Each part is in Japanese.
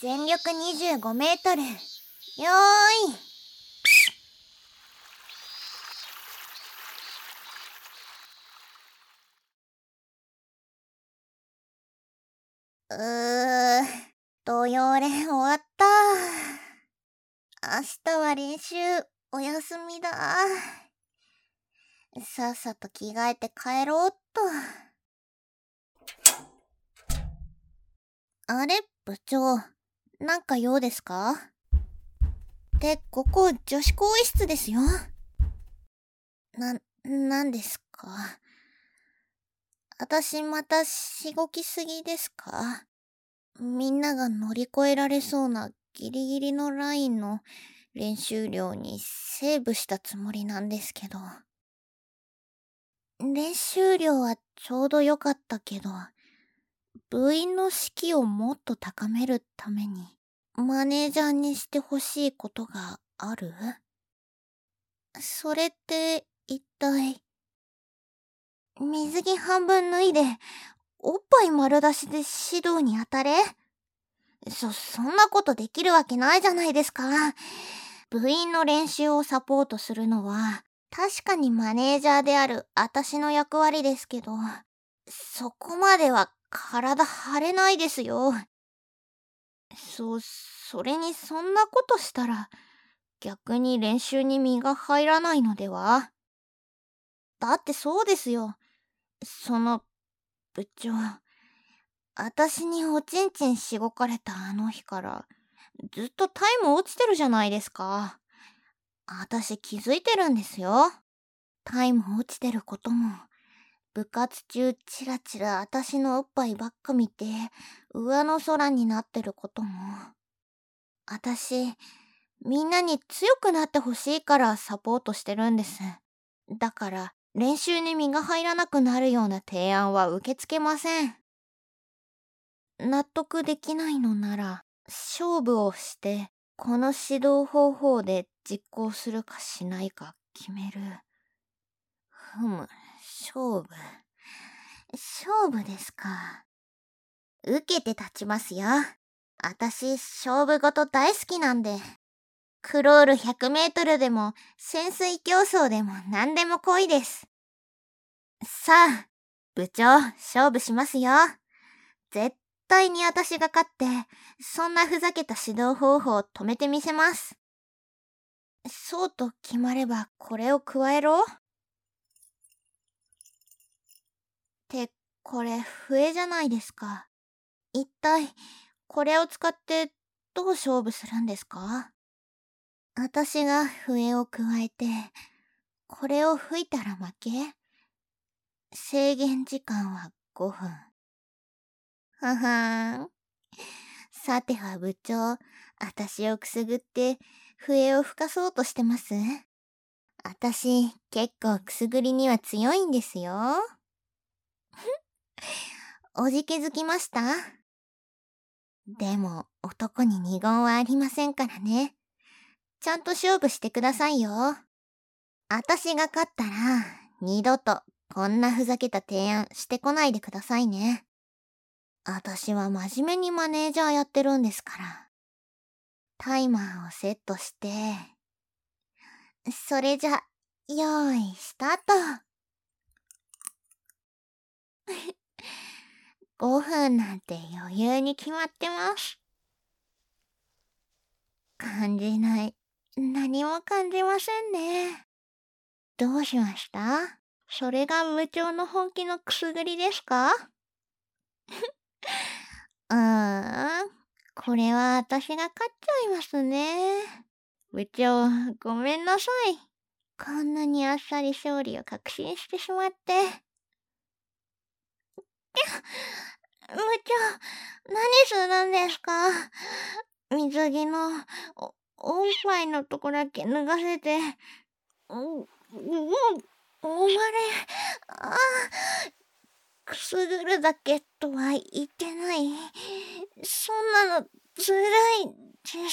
全力25メートル。よーい。土曜練終わった。明日は練習お休みだ。さっさと着替えて帰ろうっと。あれ、部長、なんか用ですか？ここ女子更衣室ですよ。なんですか？私またしごきすぎですか？みんなが乗り越えられそうなギリギリのラインの練習量にセーブしたつもりなんですけど。練習量はちょうど良かったけど、部員の士気をもっと高めるために、マネージャーにしてほしいことがある？それって一体、水着半分脱いで、おっぱい丸出しで指導に当たれ？そんなことできるわけないじゃないですか。部員の練習をサポートするのは、確かにマネージャーである私の役割ですけど、そこまでは体張れないですよ。それにそんなことしたら、逆に練習に身が入らないのでは？だってそうですよ。部長。私におちんちんしごかれたあの日から、ずっとタイム落ちてるじゃないですか。私気づいてるんですよ。タイム落ちてることも、部活中チラチラ私のおっぱいばっか見て、上の空になってることも。私、みんなに強くなってほしいからサポートしてるんです。だから、練習に身が入らなくなるような提案は受け付けません。納得できないのなら、勝負をして、この指導方法で実行するかしないか決める。勝負。勝負ですか。受けて立ちますよ。私、勝負事大好きなんで。クロール100メートルでも、潜水競争でも何でも来いです。さあ、部長、勝負しますよ。絶対に私が勝って、そんなふざけた指導方法を止めてみせます。そうと決まればこれを加えろ。これ笛じゃないですか。一体、これを使ってどう勝負するんですか？私が笛を加えて、これを吹いたら負け？制限時間は5分。ははーん。さては部長、私をくすぐって笛を吹かそうとしてます？私、結構くすぐりには強いんですよ。おじけづきました？でも、男に二言はありませんからね。ちゃんと勝負してくださいよ。私が勝ったら、二度とこんなふざけた提案してこないでくださいね。私は真面目にマネージャーやってるんですから。タイマーをセットして、それじゃ、よーい、スタート。5分なんて余裕に決まってます。感じない。何も感じませんね。どうしました？それが部長の本気のくすぐりですか？これは私が勝っちゃいますね。部長、ごめんなさい。こんなにあっさり勝利を確信してしまって。部長、何するんですか？水着のおっぱいのとこだけ脱がせて、おまれ、あくすぐるだけとは言ってない。そんなのずるいです。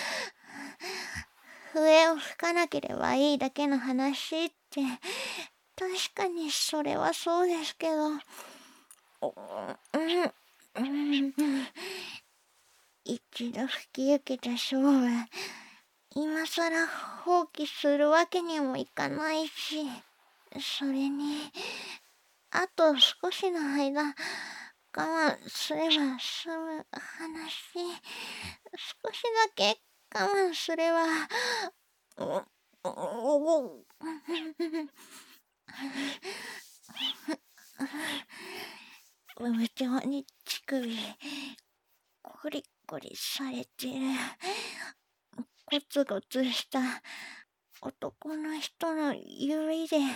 笛を吹かなければいいだけの話って、確かにそれはそうですけど、 一度引き受けた勝負、今さら放棄するわけにもいかないし、それに、あと少しの間、我慢すれば済む話、少しだけ我慢すれば、無情に乳首、コリコリされてる。ゴツゴツした男の人の指で、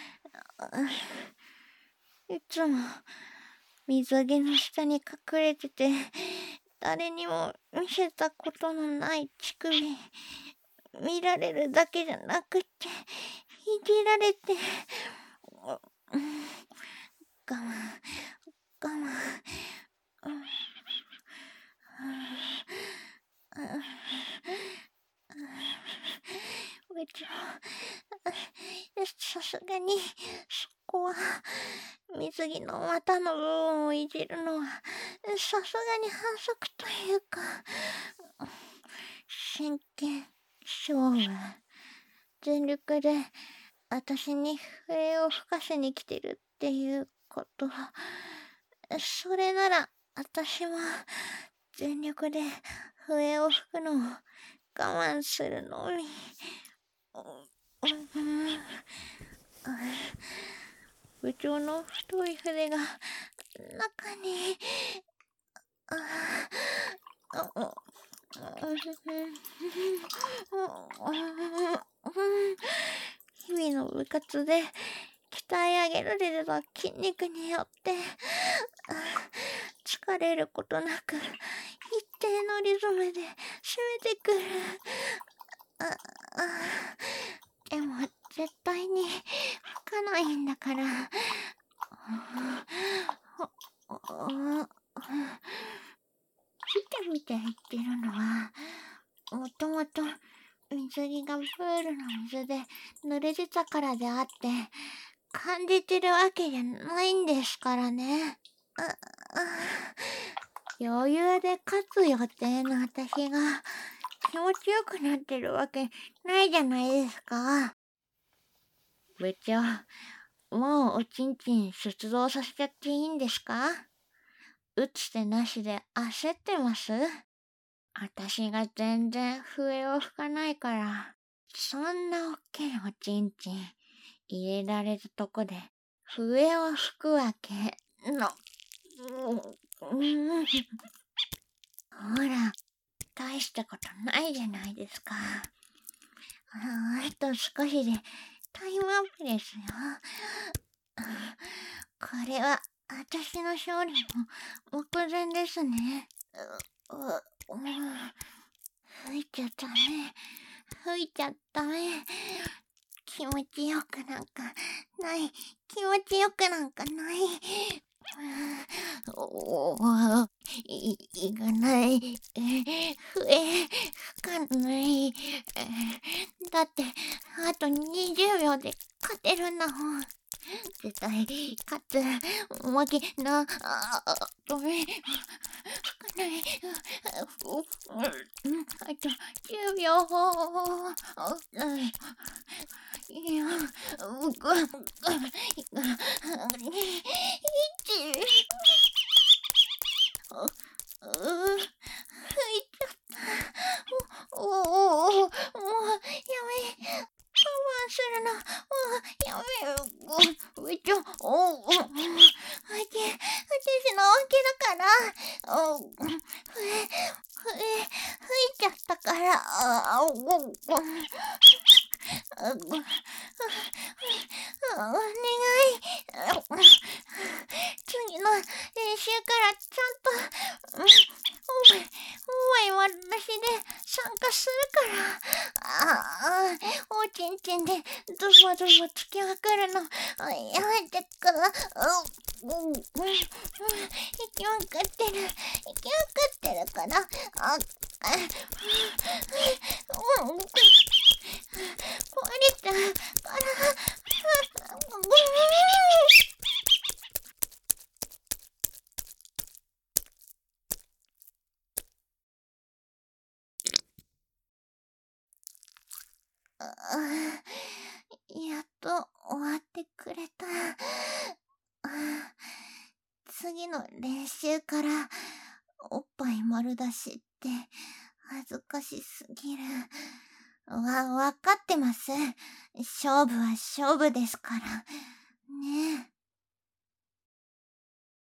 いつも水着の下に隠れてて、誰にも見せたことのない乳首、見られるだけじゃなくて、いじられて、我慢、我慢、部長、さすがに、そこは、水着の股の部分をいじるのは、さすがに反則というか、真剣勝負、全力で私に笛を吹かせに来てるっていうこと。それなら私も全力で笛を吹くのを我慢するのみ。部長の太い筆が中に日々の部活で鍛え上げられた筋肉によって疲れることなく一定のリズムで攻めてくる。でも絶対に吹かないんだから。みたい言ってるのは、もともと水着がプールの水で濡れてたからであって、感じてるわけじゃないんですからね。余裕で勝つ予定の私が気持ちよくなってるわけないじゃないですか。部長、もうおちんちん出動させちゃっていいんですか？打つ手なしで焦ってます？私が全然笛を吹かないから、そんなおっきいおちんちん入れられたとこで笛を吹くわけの。ほら、大したことないじゃないですか。あと少しでタイムアップですよ。これは私の勝利も目前ですね。吹いちゃダメ。吹いちゃダメ。気持ちよくなんかない。気持ちよくなんかない。いがない。吹かない。だって、あと20秒で勝てるんだもん。絶対勝つ。負けな、ごめん。吹かない。あと10秒。いや、吹いちゃった。もうやめ。我慢するの。もうやめ。部長、私のわけだから。吹いちゃったから。お願い。次の練習からちゃんと、お前私で参加するから。おちんちんでドボドボつきまくるのやめてく。行きまくってるから。壊れたから。 やっと終わってくれた。次の練習からおっぱい丸出しって恥ずかしすぎる。わかってます。勝負は勝負ですから。ね